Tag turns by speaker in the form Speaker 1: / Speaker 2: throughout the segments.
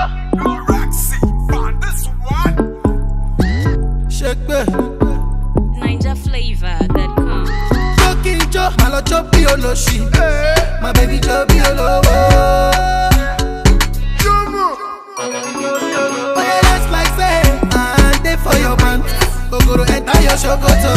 Speaker 1: NigerFlavor.com.
Speaker 2: Talking Joe, I love Choppy Oloshi. My baby Choppy Olowo. Oh yeah, that's like say, and they for your man. Go to enter your shokoto.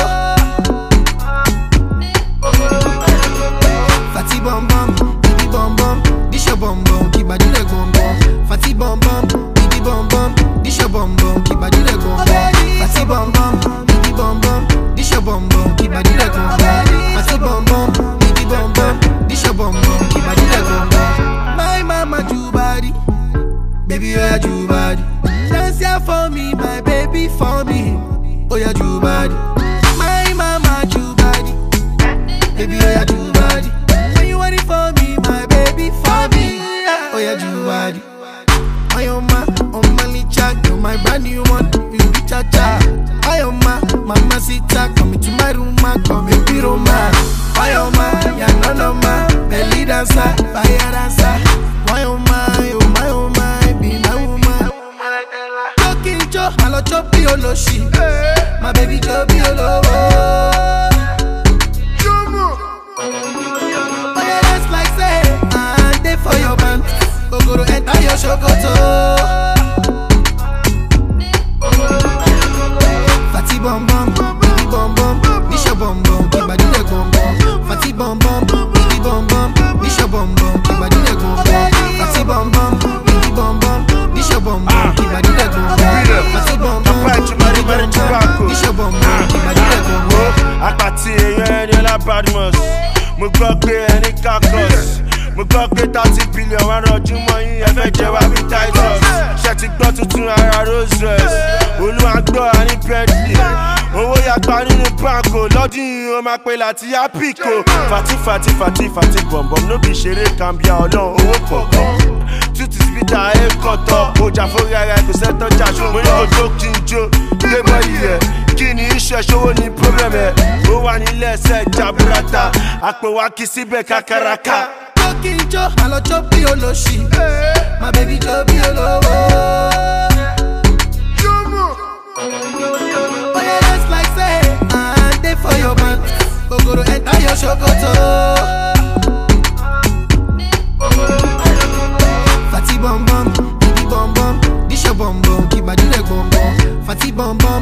Speaker 2: Fatty bum bum, baby bum bum, this your bum bum, keep body leg bum bum. Fatty bum bum, baby bum bum, this your bum bum, keep body leg bum bum. Fatty bum bum, baby bum bum, this your bum bum, keep body leg bum bum. Fatty bum bum, baby bum bum, this your bum bum, keep body leg bum bum. My mama do body, baby oh yeah do body. Dance here for me, my baby for me. Oh yeah do body. My mama do body, baby oh yeah do body. When you want it for me, my baby for me. Oh yeah do body. My oma, licha, you're my brand new one. You be cha cha. My oma, mama sita, come into my room, come and be Roma. My oma, ya no no ma, belly dancer, fire dancer. My oma, be my woman. Talking Joe, I love Choppy Oloshi. My baby Choppy Olowo. Oh yeah, that's like say, and they for your man. Go to enter your shokoto. Fatty bum bum, baby bum bum, this your bum bum, keep body leg bum bum. Fatty bum bum, baby bum bum, this your bum bum, keep body leg bum bum. Fatty bum bum, baby bum bum, this your bum bum, keep body leg bum bum. Fatty bum bum, baby bum bum, this your bum bum, keep body leg bum bum.
Speaker 3: Àpàtì èèyàn ẹni ọlá Badmus. Mo gbọ́ pé ẹni kakọ́s. Mo gbọ́ pé 30 billion wá rọjú mọ́ yín ẹ fẹ́ jẹ wá bí Titus. Ṣé ti gbọ́ tuntun ara Rolls Royce? Olúwa gbọ́ àní Bentley. Owó yàgbá nínú báńkò lọ́dún yìí ó máa pe láti yá píkò. Fati bọ̀m̀bọ̀m ló bí ṣeré kàmbíà ọlọ́run owó pọ̀pọ̀. Tútù síbítà ẹ̀kọ́ tọ̀ ọjà fórí ara ẹ̀kọ́ sẹ́tọ̀ jà ṣó. Mo ní kò tó kí n jó lébọ̀ yìí ẹ̀. Kí ni iṣẹ́ ṣòwò ní problem ẹ̀? Ó wà nílẹ̀ ẹsẹ̀ jaburata. Àpò wa kì í síbẹ̀ kákàràkà.
Speaker 2: Talking Joe, I love Choppy Oloshi. My baby Choppy Olowo. Oh yeah, that's like say, and they for your man. Go to enter your shokoto. Fatty bum bum, baby bum bum, this your bum bum, keep body leg bum bum. Fatty bum bum.